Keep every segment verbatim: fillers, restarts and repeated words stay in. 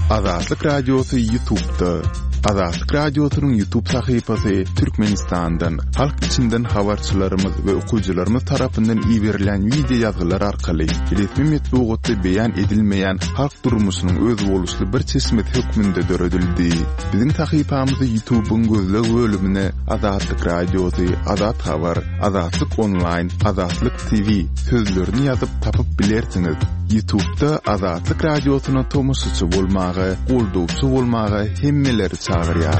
Azatlyk Radiosu YouTube'da. Azatlyk Radiosu'nun YouTube sayfasy Türkmenistan'dan, halk içinden habarçylarymyz we okuyjylarymyz tarapyndan ýiberilen video ýazgylar arkaly resmi metbuatda beýan edilmeýän halk durmuşynyň öz boluşly bir çeşmet hökmünde döredildi. Biziň sayfamyzy YouTube'un gözleg bölümine Azatlyk Radiosu, Azat Habar, Azatlyk Online, Azatlyk T V sözlerini ýazyp tapyp bilersiňiz. YouTube'da Azatlyk Radiosu'na tomusçy bolmagy, goldugçy bolmagy hemmeleri çağırýar.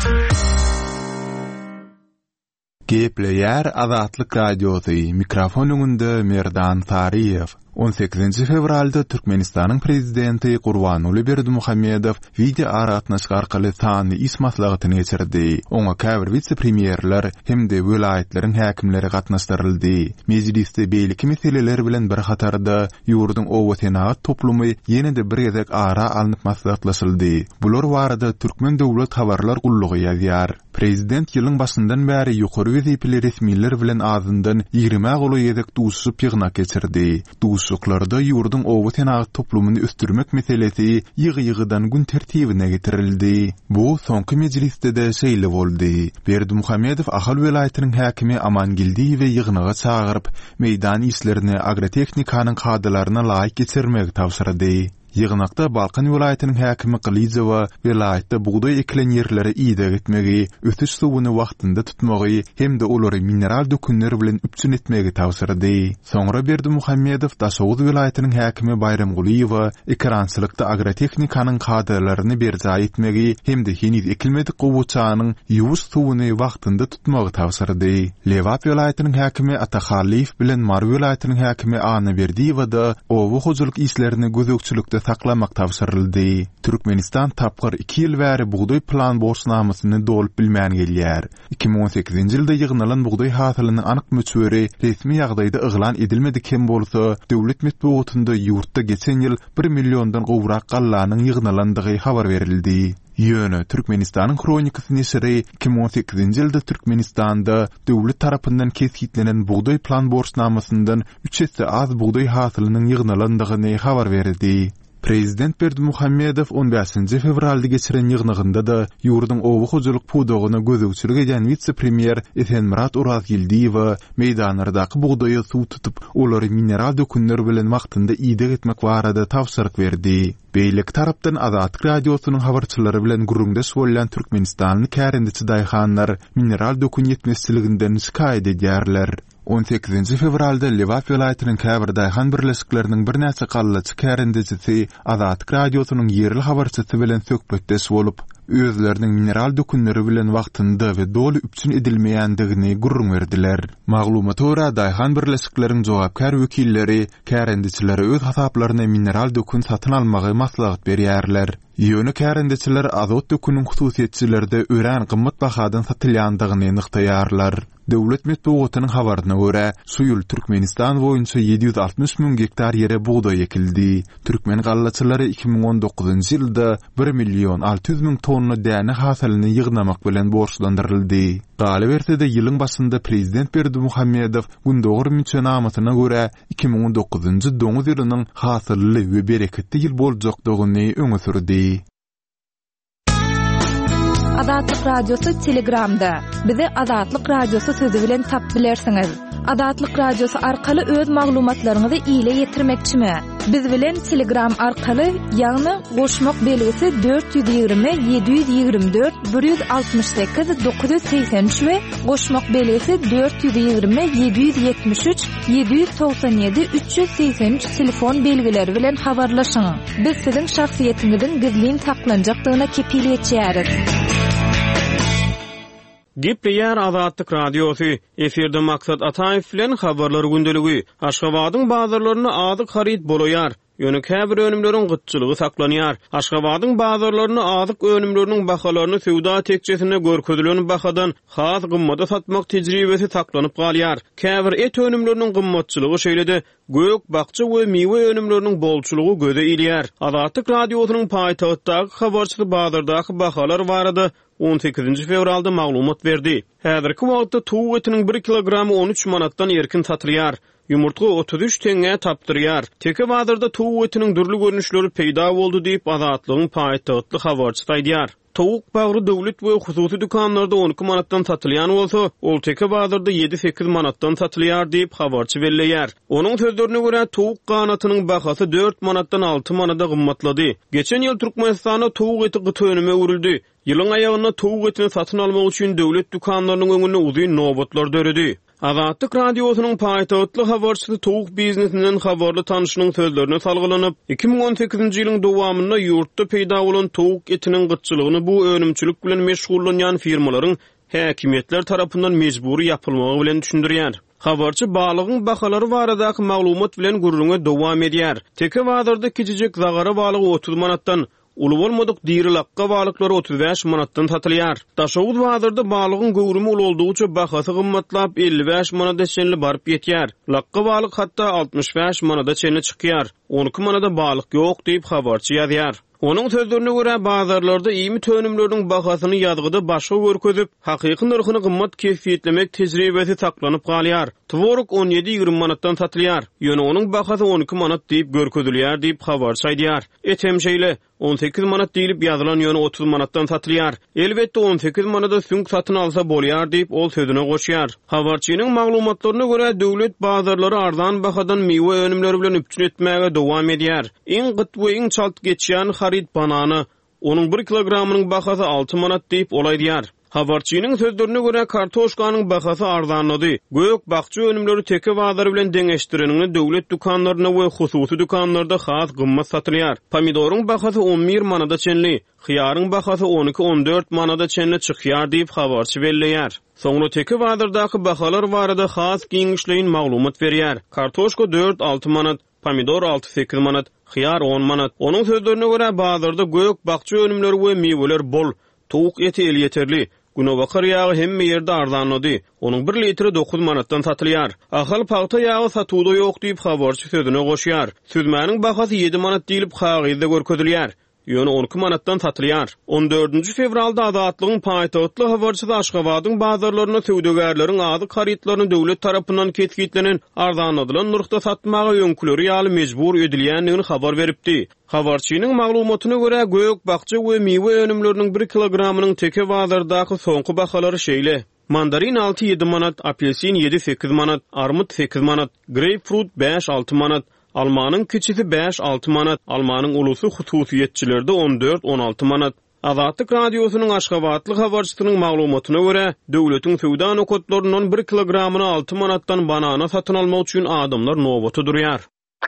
Gepleýär Azatlyk Radiosu, mikrofon öňünde Merdan Tariýew. on sekizinji fevralda Türkmenistanyň prezidenti Gurbanuly Berdimuhammedow video aratnaşyk arkaly sany is maslahatyny geçirdi. Oňa käbir vice-premierler hemde welaýetleriň häkimleri gatnaşdyryldy. Mejlisde beýleki meseleler bilen bir hatarda ýurduň owa senat toplumy ýene-de bir gezek ara alnyp maslahatlaşyldy. Bular barada Türkmen döwlet habarlar gullugy ýazýar. Prezident ýylyň başyndan bäri ýokary wezipeli resmiler bilen azyndan ýigirme goly ýezek duşup ýygnak geçirdi. Duşuklarda ýurduň owa senat toplumyny östürmek meselesi ýygy-ýygydan gün tertibine getirildi. Bu soňky mejlisde de şeýle boldy. Berdimuhammedow ahal welaýatynyň häkimi Amangildi we ýygnaga çagyryp meýdan işlerini agrotehnikanyň kadrlaryna laýyk geçirmegi tapşyrdy. Ýygnakda Balkan welaýatynyň häkimi Qilizowa welaýatda buğday ekilen ýerlere ýyda gitmegi, ötüş suwuny wagtynda tutmagy hemde olary mineral dökünleri bilen üpçün etmegi tawsyrdy. Soňra Berdimuhammedow Daşowuz welaýatynyň häkimi Bayram Guliýewa ekrançylykda agrotehnikanyň kadrlaryny berja etmegi hemde heniz ekilmedik gowuçanyň ýuwuş suwuny wagtynda tutmagy tawsyrdy. Lewat welaýatynyň häkimi Ataxaliýew bilen Mar welaýatynyň häkimi Ana Berdiýewa da owa hojulyk işlerini gözökçülükde saklamak tavsyryldy. Türkmenistan tapgyr iki ýyl bäri buğday plan borçnamasyny dolup bilmän gelýär. iki ming on sekizinji ýylda ýygnalan buğday hasylynyň anyk möçberi resmi ýagdaýda eglan edilmedi kem bolsa, döwlet metbuatynda ýurtda geçen ýyl bir milliondan gowrak gallanyň ýygnalandygy habar berildi. Ýöne Türkmenistanyň kronikasy nesiri iki ming on sekizinji ýylda Türkmenistanda döwlet tarapyndan kesgitlenen buğday plan borçnamasyndan üç hisse az buğday hasylynyň ýygnalandygyny habar berdi. Prezident Berdimuhammedow on beşinji fevralda geçiren ýygnagynda da ýurduň owa hojulyk pudogyna gözegçilik eden vice-premier Esenmurat Urazgildiýew meýdanlardaky buğdaýa suw tutup olary mineral dökünler bilen wagtynda ýyda etmek barada tawsyryk berdi. Beýlek tarapdan Azatlyk Radiosunyň habarçylary bilen gurrundaş bolan Türkmenistanyň kärendiçi daýhanlar mineral dökün ýetmezçiliginden şikaýet edýärler. on sekizinji fevralda Lewat welaýatynyň käbir daýhan birleşikleriniň bir näçe gallaçy kärendicisi Azatlyk Radiosunyň ýerli habarçysy bilen söhbetdeş bolup, özleriniň mineral dökünleri bilen wagtynda we dolu üpçün edilmeýändigini gurrun berdiler. Maglumat ora daýhan birleşikleriň jogapkar wekilleri kärendicileri öz hasaplaryna mineral dökün satyn almagy maslahat berýärler. Ýöne kärendiciler azot dökünüň hususiýetçilerde ören gymmat bahadan satylýandygyny nyktaýarlar. Döwlet metbuatynyň habaryna görä, şu ýyl Türkmenistan boýunça ýedi ýüz altmyş müň hektar ýere buğday ekildi. Türkmen gallaçylary iki ming on dokuzynji ýylda bir million alty ýüz müň tonna däne hasylyny ýygnamak bilen borçlandyryldy. Galy bersede ýylyň başynda prezident Berdimuhammedow gündogur müçenamatyna görä iki ming on dokuzynji doňuz ýylynyň hasylly we bereketli ýyl boljakdygyny öňe sürdi. Azatlyk Radiosu Telegramda. Bizi Azatlyk Radiosu sözü bilen tap bilersiňiz. Azatlyk Radiosu arkaly öz maglumatlaryňyzy ýyla ýetirmekçimi? Biz bilen Telegram arkaly ýagny goşmak belgisi dört yüz ýygrimi ýedi yüz ýygrimi dört bir yüz altmyş sekiz dokuz yüz seksen üç we goşmak belgisi dört yüz ýygrimi ýedi yüz ýetmiş üç ýedi yüz toksan ýedi üç yüz seksen üç telefon belgileri bilen habarlaşyň. Biz siziň şahsiýetiňiziň gizlin saklanjakdygyna kepil etýäris. Gepleýär Azatlyk Radiosu. Eferde maksat Ataýew bilen habarlar gündeligi. Aşgabatyň bazarlaryna azyk harit bolýar. Ýöne käbir önümleriň gytçylygy saklanýar. Aşgabatyň bazarlaryna azyk önümleriniň bahalaryny sowda tekçesine görkezdilen bahadan has gymmata satmak tejribesi saklanyp galýar. Käbir et önümleriniň gymmatçylygy şeýlede gök, bakça we mewe önümleriniň bolçulugy göze ilýär. Azatlyk Radiosynyň paýtagtdaky habarçy bazardaky bahalar barada on sekizinji fevralda maglumat berdi. Häzirki wagtda tuğ etiniň bir kilogramy on üç manatdan erkin satylýar. yumurtga otuz üç teňe tapdyrýar. Teke bazarda towuk etiniň dürli görnüşleri peýda boldy diýip Azatlygyň paýtagtly habarçy aýdýar. Towuk bagry döwlet we hususy dükanlarda on iki manatdan satylýan bolsa, ol teke bazarda yedi sekiz manatdan satylýar diýip habarçy belleýär. Onuň sözlerine görä towuk ganatynyň bahasy dört manatdan altı manada gymmatlady. Geçen ýyl Türkmenistana towuk eti gytönüme urildi. Ýylyň aýagyna towuk etini satyn almak üçin döwlet dükanlarynyň öňüne uzun nowbatlar döredi. Azatlyk radiosynyň paýtagtly habarçysy towuk biznesinden habarly tanışynyň sözlerine salgylanyp, iki ming on sekizinji ýylyň dowamynda ýurtda peýda bolan towuk etiniň gytçylygyny bu önümçilik bilen meşgullanýan firmalaryň häkimetler tarapyndan mejburi ýapylmagy bilen düşündirýär. Habarçy balygyň bahalary baradaky maglumat bilen gurruna dowam edýär. Teke bazarda kiçijek zagara balygy otuz manatdan, ulu bolmadyk diri lakka balyklary otuz beş manatdan satylýar. Daşowuz bazarda balygyň gowrumy ul boldugyça bahasy gymmatlap elli beş manada çenli baryp ýetýär. Lakka balyk hatda altmış beş manada çenli çykýar. on iki manada balyk ýok diýip habarçy ýazýar. Onuň sözlerine görä bazarlarda ýymy tönümleriň bahasyny ýazgyda başga görkezip, hakyky narhyny gymmat kefiýetlemek tejribesi saklanyp galýar. Tworuk on yedi ýigirme manatdan satylýar. Ýöne onuň bahasy on iki manat diýip görkezilýär diýip habarçy aýdýar. Etem şeýle on sekiz manat diýilip ýazylan ýöne otuz manatdan satylýar. Elbetde on sekiz manada süňk satyn alsa bolýar diýip ol sözüne goşýar. Habarçynyň maglumatlaryna görä döwlet bazarlary arzan bahadan meýwe önümleri bilen üpçün etmäge dowam edýär. Iň gyt we iň çalt geçýän harit banany, onuň bir kilogramynyň bahasy altı manat diýip olaýdýar. Habarçynyň sözlerine görä kartoşkanyň bahasy arzanlady. Gök bakçy önümleri teke bazary bilen deňeşdirenini döwlet dükanlaryna we hususy dükanlarda has gymmat satylýar. Pomidoryň bahasy on bir manada çenli, hyýaryň bahasy on iki on dört manada çenli çykýar diýip habarçy belleýär. Soňra teke bazardaky bahalar barada has giňişleýin maglumat berýär. Kartoşka dört altı manat, pomidor altı sekiz manat, hyýar on manat. Onuň sözlerine görä bazarda gök bakçy önümleri we meýweler bol, towuk eti el yeterli. Günobakar ýagy hemme ýerde arzanlady. Onuň bir litri dokuz manatdan satylýar. Ahal paýta ýagy satuwda ýok diýip habarçy sözüne goşýar. Süzmäniň bahasy yedi manat diýilip hagyzda görkezilýär. Ýöne on iki manatdan satylýar. on dördünji fevralda Azatlygyň paýtagtly habarçysy Aşgabatyň bazarlaryna söwdegärleriň azyk haritlaryny döwlet tarapyndan ketgitlenen arzanladylan nurkda satmagy öňküleri ýaly mejbur edilýändigini habar beripdi. Habarçynyň maglumatyna görä gök bakçy we meýwe önümleriniň bir kilogramynyň teke bazardaky soňky bahalary şeýle: mandarin altı yedi manat, apelsin yedi sekiz manat, armut sekiz manat, grapefruit beş altı manat, almanyň kiçisi beş altı manat, almanyň ulusy hususiýetçilerde on dört on altı manat. Azatlyk radiosynyň Aşgabatlyk habarçysynyň maglumatyna görä, döwletiň söwda nokotlarynyň bir kilogramyny altı manatdan banana satyn almak üçin adamlar nowbaty durýar.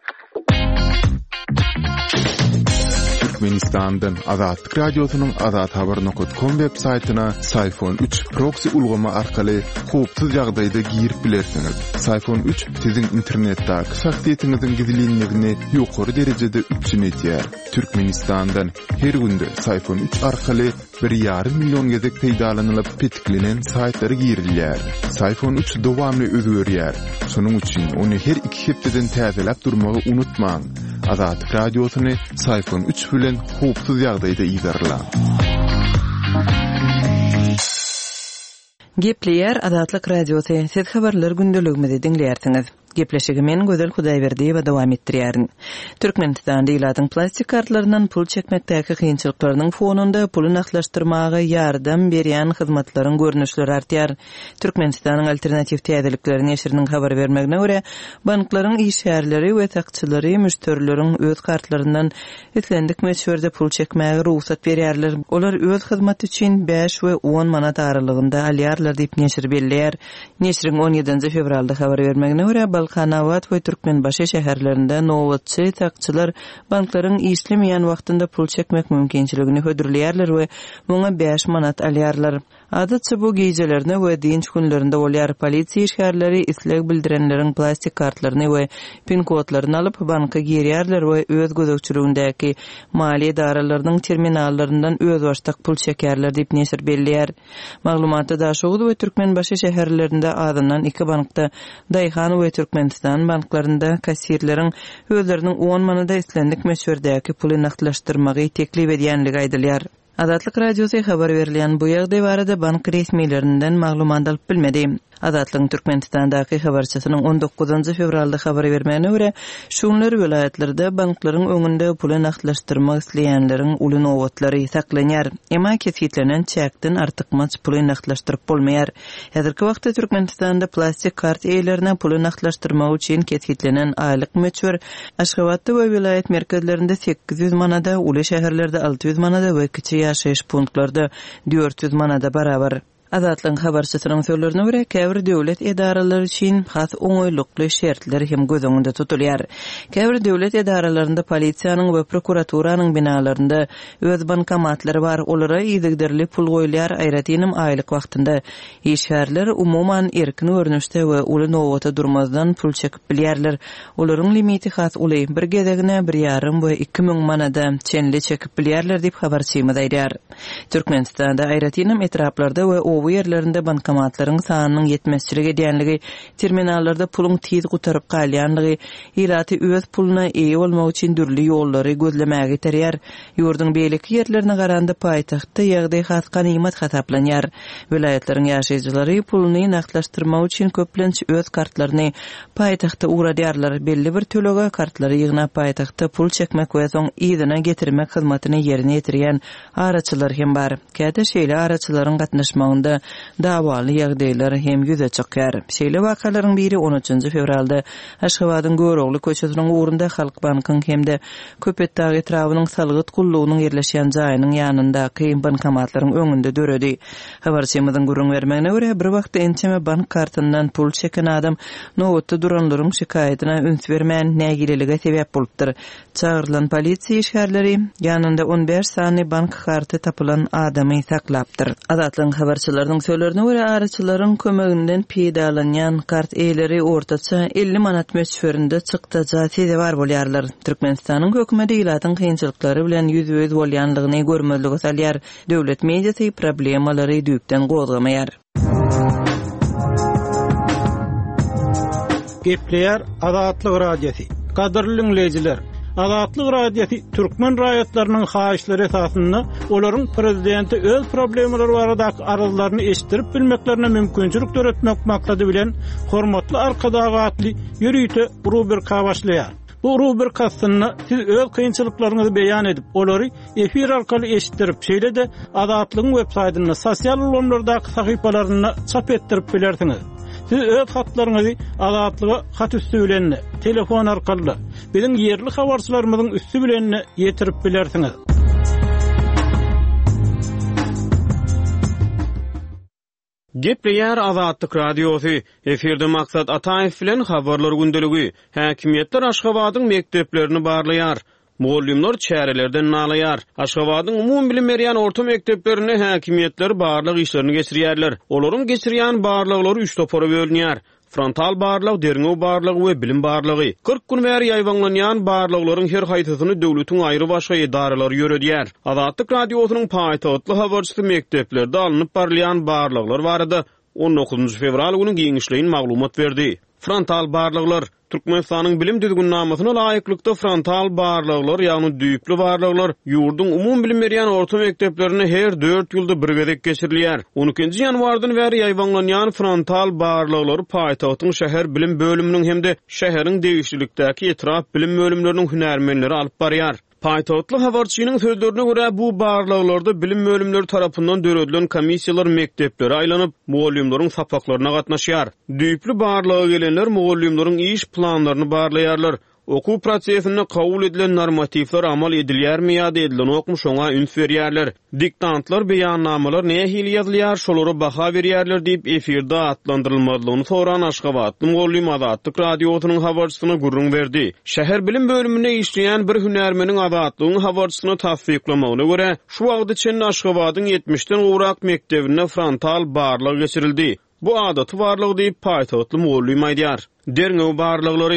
Türkmenistan'dan Azatlyk radiosynyň azat habar nokta com web saytyna Sayfon üç proxy ulgama arkaly howpsuz ýagdaýda girip bilersiňiz. Sayfon üç siziň internetdäki şahsiýetiňiziň gizliligini ýokary derejede üpçün etýär. Türkmenistan'dan her günde Sayfon üç arkaly bir ýarym million gezek peýdalanylyp petiklenen saytlary girilýär. Sayfon üç dowamly özgörýär. Şonuň üçin ony her iki hepdeden täzelep durmagy unutmaň. Azatlyk radiosyny Sayfon üç bilen howpsuz ýagdaýda iýdarlar. Gepleýär Azatlyk radiosy. Siz habarlar gündeligimizde dinleýärsiňiz. Gepleşigi men Gözel Hudaýberdi we dowam etdirýärin. Türkmenistanda ýylatyň plastik kartlaryndan pul çekmekdäki kynçylyklarynyň fonunda puly naklaşdyrmagy ýardam berýän hyzmatlaryň görnüşleri artýar. Türkmenistanyň alternativ täzeliklerini ýeşiriniň habar bermegine görä, banklaryň işgärleri we takçylary müşterileriň öz kartlaryndan etlendik meşhurde pul çekmäge ruhsat berýärler. Olar öz hyzmat üçin beş we on manat aralygynda alýarlar diýip neşir belleýär. Neşiriň on ýedinji fevralda habar bermegine görä, Balkanawat we Türkmenbaşy şäherlerinde nowatçy takçylar banklaryň işlemeýän wagtynda pul çekmek mümkinçiligini hödürleýärler we muňa beş manat alýarlar. Adatça bu gecelerine we dinç günlerinde bolýar. Polisiýa işgärleri isleg bildirenleriň plastik kartlaryny we pin kodlaryny alyp banka girýärler we öz gözegçiligindäki maliýe daralarynyň terminallarynyň öz başdak pul çekerler diýip neşir belleýär. Maglumatda Daşowuz we Türkmenbaşy şäherlerinde adından iki bankda Daýhan we Türkmenistan banklarynda kassirleriň özleriniň on manada islendik meşhurdäki puly naklaşdyrmagy teklip edýänligi aýdylýar. Azatlyk radiosy habar berilýän bu ýagdaý barada bank resmiýetlerinden maglumat alyp bilmedi. Azatlygyň Türkmenistandaky habarçysynyň on dokuzunçy fevralda habar bermäne görä, şunlar vilayatlerde banklaryň öňünde pul naklaşdyrmak isleýänleriň uly nowatlary saklanýar. Emma kesitlenen çäkden artykmaç pul naklaşdyryp bolmaýar. Häzirki wagtda Türkmenistanda plastik kart eýlerine pul naklaşdyrmak üçin kesitlenen aýlyk möçber Aşgabatda we vilayet merkezlerinde sekiz yüz manada, uly şäherlerde altı yüz manada we kiçi ýaşaýyş punktlarında dört yüz manada barabar. Azatlyň habarçysynyň sözlerine görä, käbir döwlet edaralary üçin has oňoýlukly şertler hem göz öňünde tutulýar. Käbir döwlet edaralarynda polisiýanyň we prokuraturanyň binalarynda öz bankomatlary bar, olara ýygdyrly pul goýulýar. Aýratynym aýlyk wagtynda işgärler umuman erkin görnüşde we uly nowata durmazdan pul çekip bilýärler. Olaryň limiti has uly bir gezegine bir ýarym we iki ming manada çenli çekip bilýärler diýip habarçymyz aýdýar. Türkmenistanda aýratynym etraplarda we bu yerlerinde bankomatlaryň sanynyň yetmezçiligi diýenligi, terminallarda pulun tiz gutarıp galýanlygy, ýylaty öz puluna eýe bolmak üçin dürli ýollary gözlemäge terýär. Ýurdun beýleki ýerlerine garanda paýtagtda ýagdaý has ganymat hasaplanýar. Vilayatleriň ýaşaýjylary puluny naklaşdyrmak üçin köplenç öz kartlaryny paýtagtda uradýarlar. Belli bir төлege kartlary ýygnap paýtagtda pul çekmek we soň ýygyna getirmek hyzmatyny ýerine ýetirýän araçylar hem bar. Käde şeýle araçylaryň gatnaşmagynda dawaly ýagdaýlar hem ýüze çykýar. Şeýle wakalaryň biri on üçünçi fevralda Aşgabatyň Görogly köçesiniň uğrunda Halk Bankyň hemde Köpetdağ etrawynyň salgyt gullugynyň ýerleşýän jaýynyň ýanyndaky bankomatlaryň öňünde döredi. Habarçymyzyň gurrun bermegine görä, bir wagtda ençeme bank kartyndan pul çeken adam nowatda duranlaryň şikayetina üns bermän nägilelige sebäp bolupdyr. Çağırılan polisiýa işgärleri ýanynda on beş sany bank karty tapylan adamy saklapdyr. Azatlyň habarçylarynyň sözlerine görä, araçylaryň kömeginden peýdalanýan kart eýleri ortaça elli manat möçberinde çykdaja seze bar bolýarlar. Türkmenistanyň hökümeti ýylatyň kynçylyklary bilen ýüz-ýüz bolýanlygyny görmezlige salýar. Döwlet mediasy problemalary düýpden gozgamaýar. Gepleýär Azatlyk radiosi. Kadrly dinleýijiler, Azatlyk radiosi türkmen raýatlarynyň haýyşlary esasynda olaryň prezidenti öz problemleri barada arazylaryny eşdirip bilmeklerine mümkinçilik töretmek maksady bilen hormatly arkadagatly ýürüýte rubrika başlaýar. Bu rubrikasyny siz öz kynçylyklaryňyzy beýan edip, olary efir arkaly eşitdirip, şeýle de Azatlygyň web saýtyna, sosial ulanlardaky sahypalaryna çap etdirip bilersiňiz. Siz öz hatlaryňyzy Azatlyga hat üstü bilen, telefon arkaly biziň ýerli habarçylarymyzyň üstü bilen ýetirip bilersiňiz. Gepleýär Azatlyk radiosy. Eferde maksat Ataýew bilen habarlar gündeligi. Häkimetler Aşgabatyň mekdeplerini barlaýar. Muallimler çärelerden nalaýar. Aşgabatyň umum bilim berýän orta mekdeplerine häkimetler barlyk işlerini geçirýärler. Olaryň geçirýän barlyklary üç topara bölünýär. Frontal barlyk, derňew barlygy we bilim barlygy. kırk gün bäri ýaýwanlanýan barlyklaryň her haýtysyny döwletiň aýry başga edaralary ýöredýär. Azatlyk radiosynyň paýtagtly habarçysy mekdeplerde alınıp barlayan barlyklar barada on dokuzunçy fevral günü giňişleýin maglumat berdi. Frontal barlyklar Türkmenistanyň bilim düzgünnamesyna laýyklykda frontal barlyklar, ýagny düýpli barlyklar ýurdun umum bilim berýän orta mekdeplerine her dört ýylda bir gezek geçirilýär. on ikinci ýanwardan bäri ýaýwanlanýan frontal barlyklar paýtagtyň şäher bilim bölüminiň hemde şäheriň degişlikdäki etraf bilim bölümleriniň hünärmenleri alyp barýar. Paýtagtly habarçynyň sözlerine görä, bu barlyklarda bilim bölümleri tarapyndan döredilen komissiýalar mekdeplere aýlanyp, muallimlaryň sapaklaryna gatnaşýar. Düýpli barlygy gelenler muallimlaryň iş planlaryny barlaýarlar. Okuw prosesinde kabul edilen normativler amal edilýärmi ýa-da edilen okmy şoňa üns berýärler. Diktantlar, beýannamalar nähili ýazylýar, şolary baha berýärler diýip efirde atlandyrylmadygyny soran Aşgabatly muallim Azatlyk radiosynyň habarçysyna gurrun berdi. Şäher bilim bölüminde işleýän bir hünärmeniň Azatlygyň habarçysyna tasdiklamagyna görä, şu wagtda çen Aşgabatyň yetmişden gowrak mektebine frontal barlyk geçirildi. Bu adaty barlyk diýip paýtagtly muallim aýdýar. Derňew barlyklary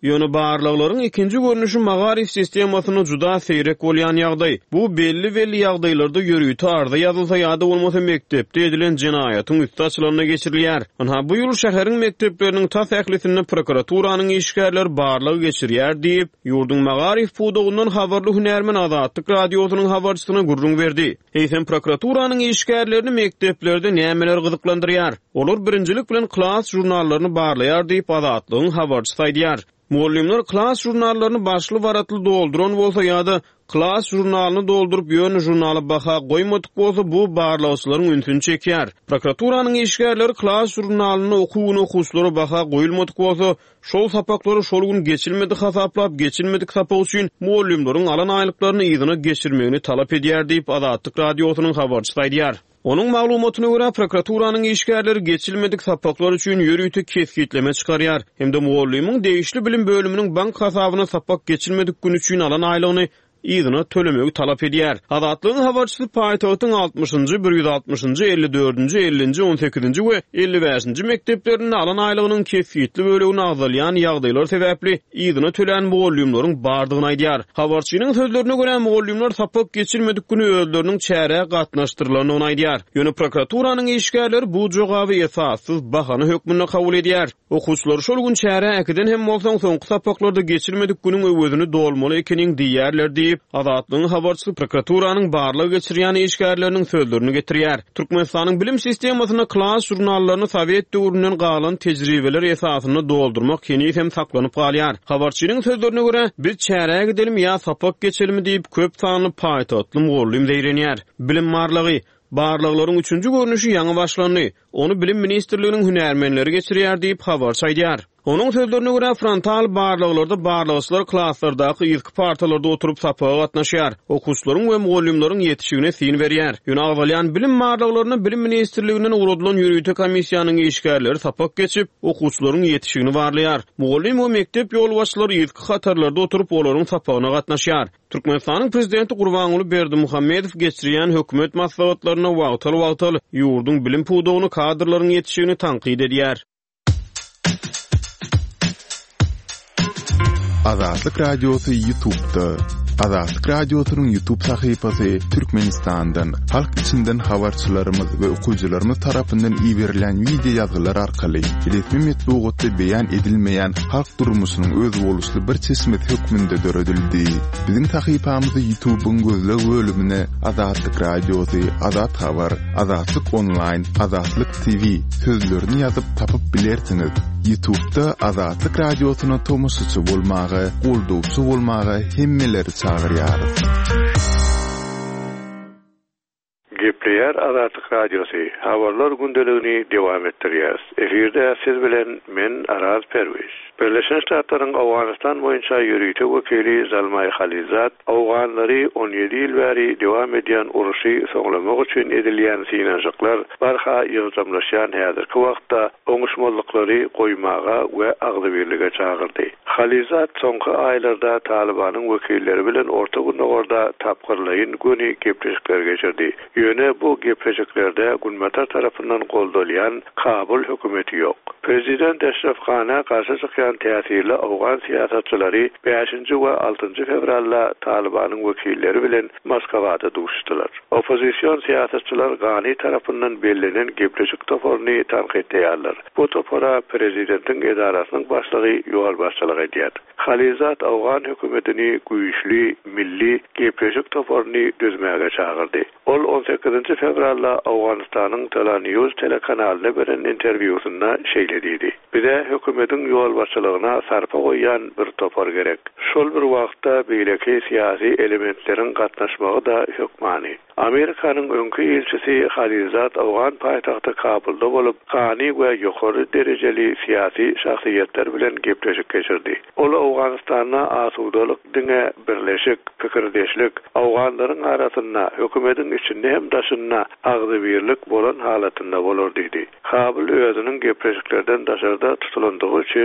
Ýöne barlyklaryň ikinji görnüşi magarif sistemasyny juda seýrek bolýan ýagdaý. Bu belli belli ýagdaýlarda ýörüýti arda ýazylsa ýa-da bolmasa mekdepde edilen jinayatyň üstü açylyna geçirilýär. Ana bu ýyl şäheriň mekdepleriniň ta täklifini prokuraturynyň işgärleri barlygy geçirýär diýip, ýurdun magarif pudugundan habarly hünärmen Azatlyk radiosynyň habarçysyna gurrun berdi. Heýsem prokuraturynyň işgärlerini mekdeplerde nämeler gyzyklandyrýar? Olar birinjilik bilen klass jurnallaryny barlaýar diýip Azatlygyň habarçysy aýdýar. Muallimler klass jurnallaryny başly waratly dolduran bolsa ýa-da klass jurnalyny doldurup ýöne jurnaly baha goýmadyk bolsa bu barlawçylaryň ünsüni çekýär. Prokuraturynyň işgärleri klass jurnalyny okuwuny okuwçylary baha goýulmadyk bolsa, şol sapaklary şol gün geçilmedik hasaplap, geçilmedik sapag üçin muallimleriň alan aýlyklaryny ýygyna geçirmegini talap edýär diýip Azatlyk radiosynyň habarçysy aýdýar. Onun maglumatyna görä prokuraturynyň işgärleri geçilmedik sapaklar üçin ýörüýti keskitleme çykarýar. Hemde muallimiň değişli bilim bölüminiň bank hasabyna sapak geçilmedik gün üçin alan aýlygyny ýygyna tölemegi talap edýär. Azatlygyň habarçysy paýtagtyň altymyşynjy, bir ýüz altymyşynjy, elli dördünji, ellinji, on sekizinji we elli beşinji mekdeplerini alan aýlygynyň kefiyetli bölegini agdalýan ýagdaýlar sebäpli ýygyna tölen muallimleriň bardygyny aýdýar. Habarçynyň sözlerine görä muallimler sapak geçirmedik güni özleriniň çäre gatnaşdyrylaryny aýdýar. Ýöne prokuraturynyň işgärleri bu jogaby esassyz bahany hökmüne kabul edýär. Okuwçylar şol gün çäre ekiden hem bolsaň soňky sapaklarda geçirmedik güniň öwüzini dolmaly ekeniň diýerler diýip Azatlygyň habarçysy prokuraturynyň barlygy geçirýän işgärleriniň sözlerini getirýär. Türkmenistanyň bilim sistemasyna klass jurnallaryny Sowet döwründen galan tejribeler esasyny doldurmak keni hem saklanyp galýar. Habarçynyň sözlerine görä biz çäre gidelim ýa sapak geçelim diýip köp sanly paýtatly muallim zeýrenýär. Bilim marlygy barlyklaryň üçünji görnüşi ýaňy başlandy. Onu bilim ministrliginiň hünärmenleri geçirýär diýip habarçy aýdýar. Onun sözlerine görä frontal barlyklarda barlykçylar klasslardaky ilki partalarda oturup sapaga gatnaşýar. Okuwçylaryň we muallimleriň ýetişigine sin berýär. Ýöne agdalýan bilim barlyklaryny bilim ministrliginden urudylan ýörüýte komissiýanyň işgärleri sapak geçip okuwçylaryň ýetişigini barlaýar. Muallim we mektep ýolbaşçylary ilki hatarlarda oturup olaryň sapagyna gatnaşýar. Türkmenistanyň prezidenti Gurbanuly Berdimuhammedow geçirýän hökümet maslahatlaryna wagtly-wagtly ýurdun bilim pudugyny kadrlaryň ýetişigini tanqid edýär. Azatlyk radiosu YouTube'da. Azatlyk radiosynyň YouTube sahypasy Türkmenistandan, halk içinden habarçylarymyz we okuwçylarymyz tarapyndan ýiberilen video ýazgylar arkaly resmi metbuatda beýan edilmeýän halk durmuşynyň öz boluşly bir çeşmet hökmünde döredildi. Biziň sahypamyzy YouTube'un gözleg bölümine Azatlyk radiosu, Azat habar, Azatlyk online, Azatlyk T V sözlerini ýazyp tapyp bilersiňiz. YouTube'da Azatlyk radiosyna tomoşçy bolmagy, goldowçy bolmagy hemmeleri çağırýar. Gepleýär Azatlyk radiosu. Habarlar gündeligini dowam etdirýär. Eferde siz bilen men Araz Perwiz. Birleşen Ştatlaryň Awganistan boýunça ýörüýte wekili Zalmay Khalizat awganlary on ýedi ýyl bäri dowam edýän uruşy soňlamak üçin edilýän synajyklar barha ýyldamlaşýan häzirki wagtda oňuşmalyklary goýmaga we agdybirlige çağırdy. Khalizat soňky aýlarda Talibanyň wekilleri bilen orta günlerde tapgyrlaýyn göni gepleşikler geçirdi. Ýöne bu gepleşiklerde Gülmatar tarapyndan goldalýan Kabul hökümeti ýok. Prezident Eşref Gana garşy çykýan täsirli awgan siýasatçylary beşinji we altynjy fevralda Talibanyň wekilleri bilen Moskwada duşdylar. Opozisiýon siýasatçylar Gany tarapyndan bellenen gepleşik toporyny tanqid edýärler. Bu topora prezidentiň edarasynyň başlygy ýol başçylyk edýär. Khalizat awgan hökümetini güýçli milli gepleşik toporyny düzmäge çağırdy. Ol on sekizinji fevralda Awganistanyň Tala News telekanalyna beren interwýusynda şeýledidi. Bize hökümetiň ýol başçylygyna sarpa goýan bir topar gerek. Şol bir wagtda beýleki syýasy elementleriň gatnaşmagy da hökmany. Amerikanyň öňkü elçisi Khalizat awgan paýtagty Kabulda bolup, gany we ýokary derejeli syýasy şahsiýetler bilen gepleşik geçirdi. Ol Awganistana asudalyk diňe birleşik pikirdeşlik awganlaryň arasynda hökümetiň içinde hem daşynda agdybirlik bolan halatynda bolar diýdi. Kabul özüniň gepleşiklerden daşarda tutulandygy üçin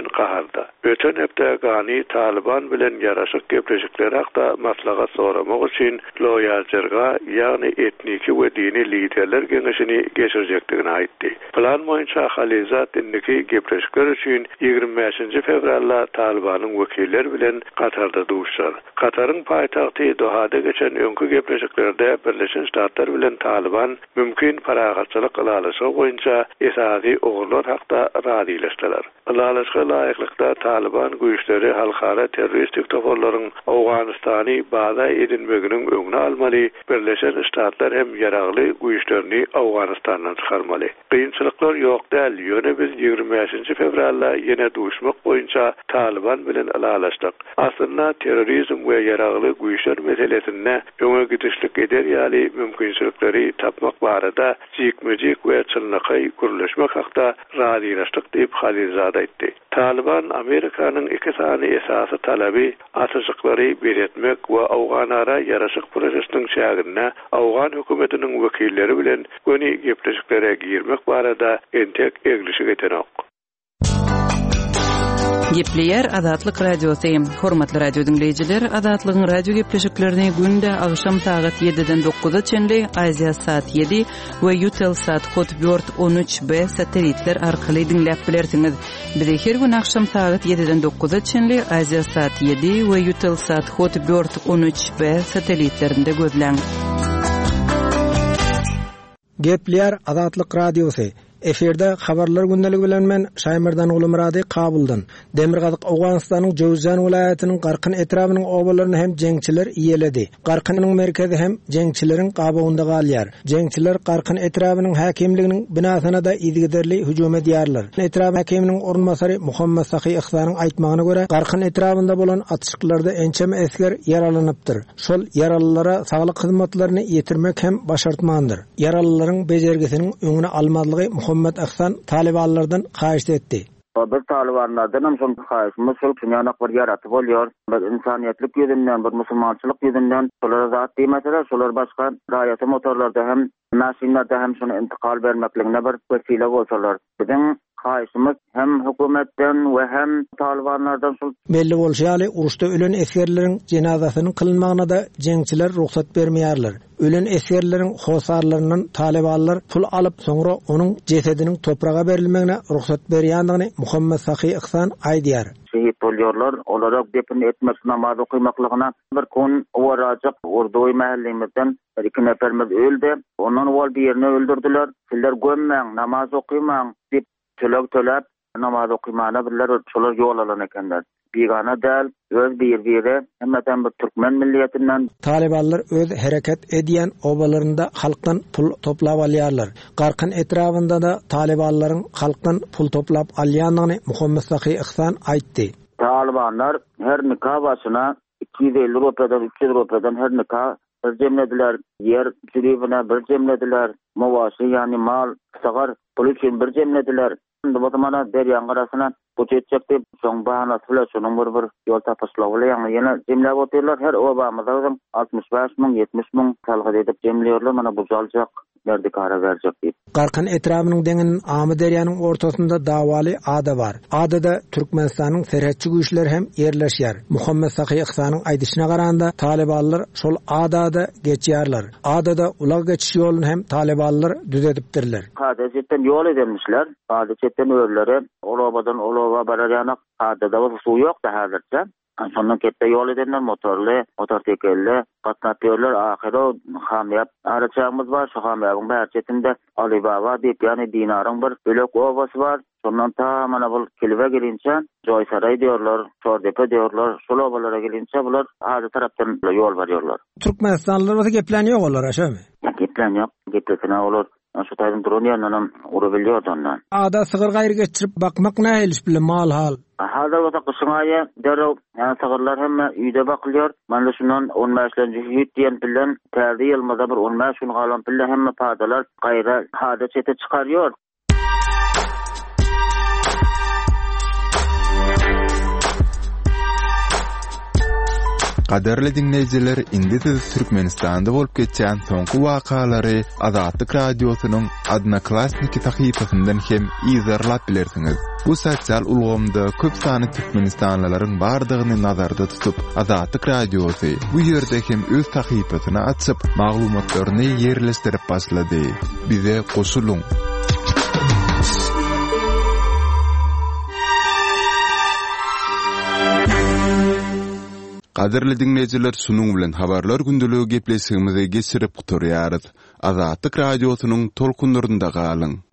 barda. Öten hepde gani Taliban bilen yaraşık gepleşikler hakda maslahat soramak için loyalcerga yani etniki ve dini liderler genişini geçirecektigini aytdy. Plan boyunça Halizat indiki gepleşikler için yigirmi beşinji fevralda Talibanın vekiller bilen Katarda duşar. Katarın paytaxtı Doha'da geçen önkü gepleşiklerde Birleşen Ştatlar bilen Taliban mümkün paragatçılık ılalışı boyunca esasi oğullar hakda radileştiler. Ilalışga layıklıkta Taliban güýçleri halkara terroristik toporlaryň Awganystany baza edinmeginiň öňüne almaly, Birleşen Ştatlar hem yaragly güýçlerini Awganystandan çykarmaly. Kıyınçylyklar ýok däl, ýöne biz yigirmi beşinji fevralda ýene duşmak boyunça Taliban bilen ılalaşdyk. Aslynda terrorizm we yaragly güýçler meselesine öňe gidişlik eder ýaly mümkinçilikleri tapmak barada jikmejik we çylnakay gürleşmek hakda radilaşdyk diýip Halizat aýtdy. Taliban Amerikanyň iki sany esasy talaby atyjyklary beretmek we Awganara yaraşyk prosesiniň şäherine Awgan hökümetiniň wekilleri bilen göni gepleşiklere girmek barada entek eglişik etenek. Gepleýär Azatlyk radiosu. Hormatly radio dinleýijiler, Azatlygyň radio gepleşiklerini günde agşam saat ýediden dokuza çenli Aziya saat ýedi we Eutelsat kod dört on üç B satelitler arkaly dinläp bilersiňiz. Bizi her gün agşam saat ýediden dokuza çenli Aziya saat ýedi we Eutelsat kod dört on üç B satelitlerinde gözläň. Gepleýär Azatlyk radiosu. Eferde habarlar gündelik bilen men Şaýmyrdan Ulumrady Kabuldan. Demirgazyk Awganystanyň Jowzjan welaýatynyň Garkyn etrabynyň obalaryny hem jeňçiler iýeledi. Garkynyň merkezi hem jeňçileriň gabagynda galýar. Jeňçiler Garkyn etrabynyň häkimliginiň binasyna da ýygyderli hüjum edýärler. Etrap häkiminiň orunmasary Muhammed Sahy Ihsanyň aýtmagyna görä, Garkyn etrabynda bolan atışyklarda ençeme esker yaralanypdyr. Şol yaralylara saglyk hyzmatlaryny ýetirmek hem başartmandyr. Yaralylaryň bejergisiniň öňüne almadlygy Muhammed Ihsan Talibanlardan haýyş etdi. Bir Talibanlardan hem şol haýyşmy şol dünýäni bir ýaratyp bolýar. Bir insaniýetlik ýönden, bir musulmançylyk ýönden şolara zat diýmeseler, şolar başga raýaty motorlarda hem maşinlarda hem şonu intikal bermekligine bir vesile bolsalar. Biziň haýyşymyz hem hökümetden we hem Talibanlardan şol belli bolýaly uruşda ölen eskerleriň jenazasynyň kılınmagyna da jeňçiler ruhsat bermeýärler. Ölen eskerleriň hosarlarynyň Talibanlar pul alyp soňra onuň jesediniň topraga berilmegine ruhsat berýändigini Muhammed Sahy Ihsan aýdýar. Şehit bolýarlar, olara depin etmek, namaz okuymaklygyna bir gün owarajak Urdoy mahallemizden bir iki neferimiz öldü. Ondan ol birini öldürdüler. Sizler gömmeň, namaz okuýmaň diýip tölek tölep namaz okuýmana birler şolar ýol alan ekenler. Bigana däl, öz bir-biri hemmeten bir Türkmen milliyetinden Talibanlar öz hereket edýän obalarynda halkdan pul toplap alýarlar. Garkyn etrabynda da Talibanlaryň halkdan pul toplap alýandygyny Muhammed Sahy Ihsan aýtdy. Talibanlar her nikah başyna iki yüz elli rupiýadan üç yüz rupiýadan her nikah bir jemlediler, yer jüribine bir jemlediler, mowasy ýani mal, sagar pul üçin bir jemlediler. Bu zamana derýan garasyna bu çetçek diýip soň bahanasy bilen şonuň bir bir ýol tapyşlagy bilen ýene jemläp oturýarlar. Her obamyzda altmış beş miň ýetmiş miň salgy edip jemleýärler. Mana bu jaljak berdi kara berjek diýip. Garkyn etrabynyň deňinin Amy derýanyň ortasynda dawaly ada bar. Adada Türkmenistanyň serhetçi güýçleri hem ýerleşýär. Muhammed Sahy Ihsanyň aýdyşyna garanda Talibanlar şol adada geçýärler. Adada ulak geçiş ýoluny hem Talibanlar düzedipdirler. Hadejetten ýol edilmişler. Hadejetten öýleri olabadan olaba bararýanyk adada suw ýok da häzirçe. Sondan ketde ýol edenler motorly, motortekelli gatnaşýarlar. Ahyry hamyap araçağımız var. Şu hamyabyň bäçetinde Ali Baba diýip ýani dinaryň bir bölek obasy var. Sondan ta mana bu Kilwe gelinçe Joysaray diýorlar, Çordepe diýorlar. Şol obalara gelinçe bular ady tarapdan ýol barýarlar. Türkmenistanlylar bolsa geplenýär olar, aşamy? Geplenýär, gepletine olur. Şu taýdan duran ýerden urabilýär ondan. Ada sygyr gaýry geçirip bakmak nähiliş bilen mal hal. Hazır wata kışıňaýa derrew ýa sagyrlar hemme üýde bakylýar. Mana şundan on beşinji ýyl diýen bilen täze ýylmada bir on beş gün galan bilen hemme padalar gaýra hada çete çykarýar. Qadarly dinleyijiler, indi siz Türkmenistanda bolup geçen soňky wakalary Azatlyk radiosynyň Adnaklassniki sahypasyndan hem izarlap bilersiňiz. Bu sosial ulgamda köp sany Türkmenistanlylaryň bardygyny nazarda tutup, Azatlyk radiosy bu ýerde hem öz sahypasyny açyp, maglumatlaryny ýerleşdirip başlady. Bize goşuluň. Qadirli dinleyijiler, şunun bilen habarlar gündeligi gepleşigimize geçirip guturýarys. Azatlyk radiosynyň tolkunlarynda galyň.